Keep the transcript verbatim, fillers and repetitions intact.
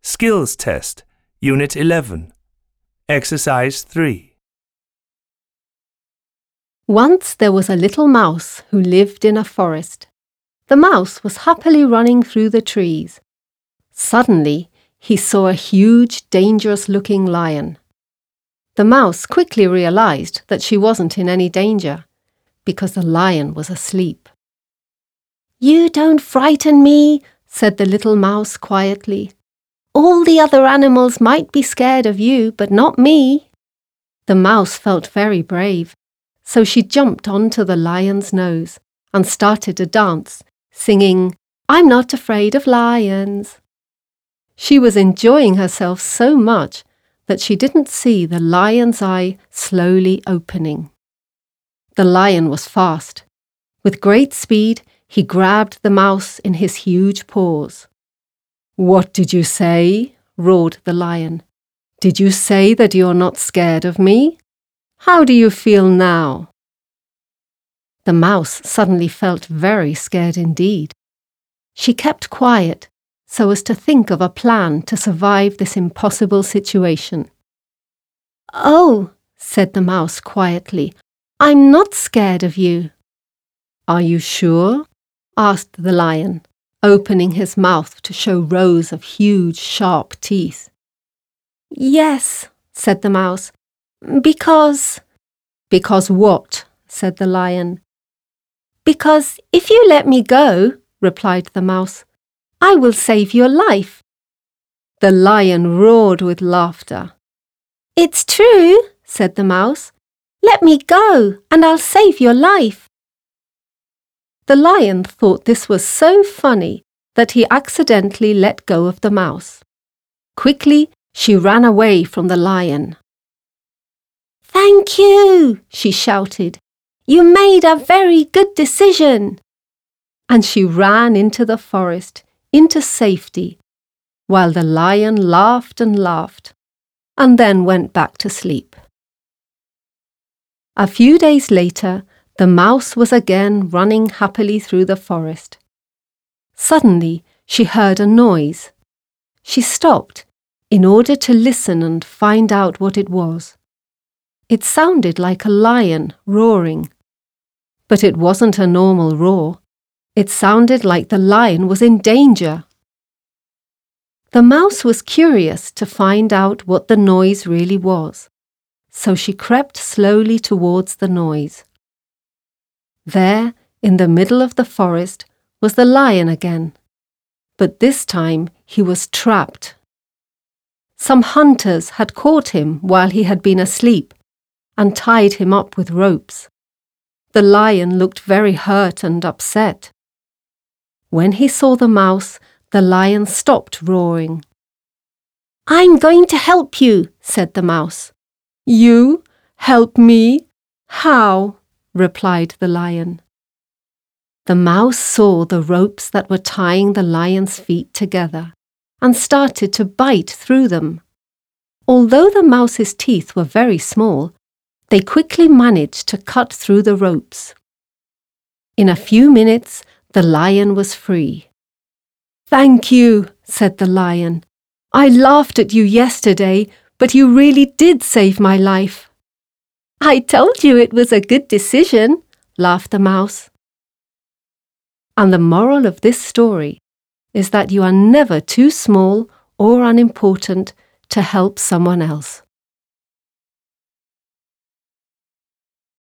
Skills Test, Unit eleven. Exercise three. Once there was a little mouse who lived in a forest. The mouse was happily running through the trees. Suddenly, he saw a huge, dangerous-looking lion. The mouse quickly realized that she wasn't in any danger, because the lion was asleep. "You don't frighten me," said the little mouse quietly. "All the other animals might be scared of you, but not me." The mouse felt very brave, so she jumped onto the lion's nose and started to dance, singing, "I'm not afraid of lions." She was enjoying herself so much that she didn't see the lion's eye slowly opening. The lion was fast. With great speed, he grabbed the mouse in his huge paws. "What did you say?" roared the lion. "Did you say that you're not scared of me? How do you feel now?" The mouse suddenly felt very scared indeed. She kept quiet so as to think of a plan to survive this impossible situation. "Oh," said the mouse quietly, "I'm not scared of you." "Are you sure?" asked the lion, opening his mouth to show rows of huge, sharp teeth. "Yes," said the mouse, "because—" "Because what?" said the lion. "Because if you let me go," replied the mouse, "I will save your life." The lion roared with laughter. "It's true," said the mouse. "Let me go, and I'll save your life." The lion thought this was so funny that he accidentally let go of the mouse. Quickly, she ran away from the lion. "Thank you," she shouted. "You made a very good decision." And she ran into the forest, into safety, while the lion laughed and laughed, and then went back to sleep. A few days later, the mouse was again running happily through the forest. Suddenly, she heard a noise. She stopped in order to listen and find out what it was. It sounded like a lion roaring. But it wasn't a normal roar. It sounded like the lion was in danger. The mouse was curious to find out what the noise really was, so she crept slowly towards the noise. There, in the middle of the forest, was the lion again, but this time he was trapped. Some hunters had caught him while he had been asleep and tied him up with ropes. The lion looked very hurt and upset. When he saw the mouse, the lion stopped roaring. "I'm going to help you," said the mouse. "You? Help me? How?" replied the lion. The mouse saw the ropes that were tying the lion's feet together and started to bite through them. Although the mouse's teeth were very small, they quickly managed to cut through the ropes. In a few minutes, the lion was free. "Thank you," said the lion. "I laughed at you yesterday, but you really did save my life." "I told you it was a good decision," laughed the mouse. And the moral of this story is that you are never too small or unimportant to help someone else.